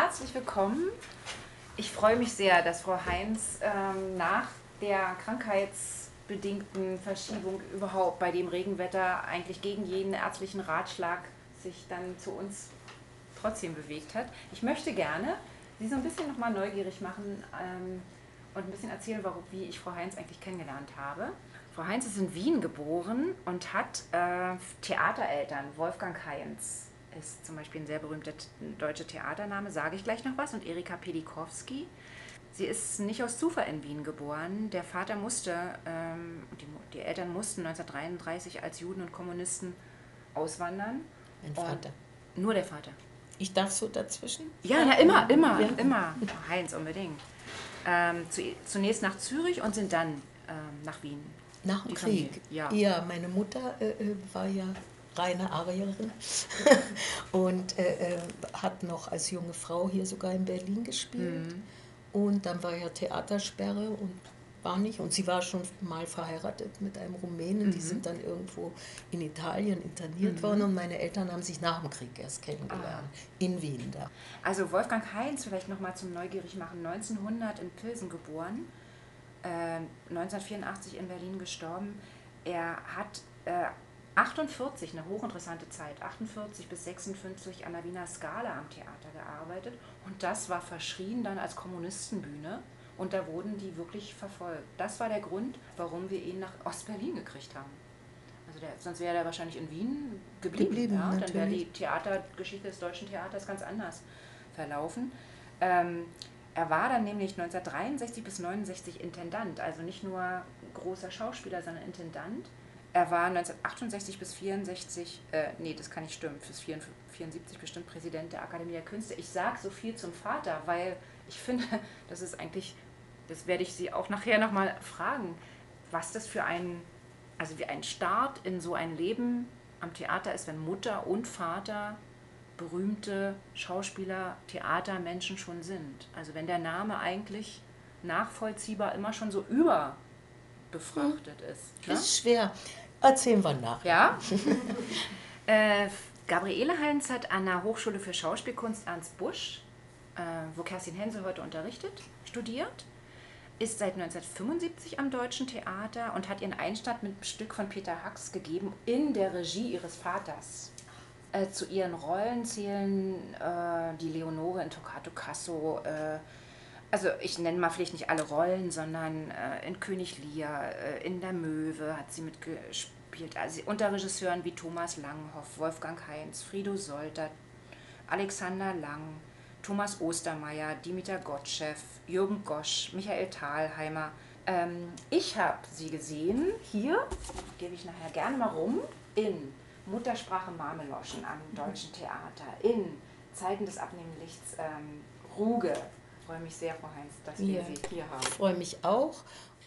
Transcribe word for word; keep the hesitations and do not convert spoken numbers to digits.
herzlich willkommen. Ich freue mich sehr, dass Frau Heinz ähm, nach der krankheitsbedingten Verschiebung überhaupt bei dem Regenwetter eigentlich gegen jeden ärztlichen Ratschlag sich dann zu uns trotzdem bewegt hat. Ich möchte gerne Sie so ein bisschen nochmal neugierig machen ähm, und ein bisschen erzählen, warum, wie ich Frau Heinz eigentlich kennengelernt habe. Frau Heinz ist in Wien geboren und hat äh, Theatereltern. Wolfgang Heinz ist zum Beispiel ein sehr berühmter deutscher Theatername, sage ich gleich noch was, und Erika Pedikowski. Sie ist nicht aus Zufall in Wien geboren. Der Vater musste, ähm, die, die Eltern mussten neunzehnhundertdreiunddreißig als Juden und Kommunisten auswandern. Mein Vater. Und nur der Vater. Ich darf so dazwischen? Ja, na immer, immer, Ja. immer. Frau Heinz, unbedingt. Ähm, zu, zunächst nach Zürich und sind dann ähm, nach Wien. Nach dem Die Krieg. Familie, ja. ja, meine Mutter äh, äh, war ja reine Arierin und äh, äh, hat noch als junge Frau hier sogar in Berlin gespielt. Mhm. Und dann war ja Theatersperre und war nicht. Und sie war schon mal verheiratet mit einem Rumänen. Mhm. Die sind dann irgendwo in Italien interniert Mhm. worden. Und meine Eltern haben sich nach dem Krieg erst kennengelernt. Ah. In Wien da. Also Wolfgang Heinz, vielleicht nochmal zum Neugierigmachen, neunzehnhundert in Pilsen geboren, äh, neunzehnhundertvierundachtzig in Berlin gestorben. Er hat äh, achtundvierzig, eine hochinteressante Zeit, achtundvierzig bis sechsundfünfzig an der Wiener Scala am Theater gearbeitet. Und das war verschrien dann als Kommunistenbühne. Und da wurden die wirklich verfolgt. Das war der Grund, warum wir ihn nach Ostberlin gekriegt haben. Also der, sonst wäre er wahrscheinlich in Wien geblieben. Geblieben, ja? Dann wäre natürlich. die Theatergeschichte des deutschen Theaters ganz anders verlaufen. Ähm, er war dann nämlich neunzehnhundertdreiundsechzig bis neunundsechzig Intendant, also nicht nur großer Schauspieler, sondern Intendant. Er war neunzehnhundertachtundsechzig bis vierundsechzig, äh, nee, das kann nicht stimmen, bis vierundsiebzig bestimmt Präsident der Akademie der Künste. Ich sage so viel zum Vater, weil ich finde, das ist eigentlich, das werde ich Sie auch nachher nochmal fragen, was das für ein, also wie ein Start in so ein Leben am Theater ist, wenn Mutter und Vater berühmte Schauspieler, Theatermenschen schon sind. Also wenn der Name eigentlich nachvollziehbar immer schon so überbefrachtet ist. Ne? Ist schwer. Erzählen wir nach. Ja. äh, Gabriele Heinz hat an der Hochschule für Schauspielkunst Ernst Busch, äh, wo Kerstin Hensel heute unterrichtet, studiert, ist seit neunzehnhundertfünfundsiebzig am Deutschen Theater und hat ihren Einstand mit einem Stück von Peter Hacks gegeben in der Regie ihres Vaters. Äh, zu ihren Rollen zählen äh, die Leonore in Toccato Casso, äh, also ich nenne mal vielleicht nicht alle Rollen, sondern äh, in König Lear, äh, in der Möwe hat sie mitgespielt, also unter Regisseuren wie Thomas Langhoff, Wolfgang Heinz, Frido Solter, Alexander Lang, Thomas Ostermeier, Dimitar Gottschew, Jürgen Gosch, Michael Thalheimer. Ähm, ich habe sie gesehen, hier, gebe ich nachher gerne mal rum, in Muttersprache Marmeloschen am Deutschen Theater, in Zeiten des abnehmenden Lichts ähm, Ruge. Ich freue mich sehr, Frau Heinz, dass wir Ja. Sie hier haben. Ich freue mich auch.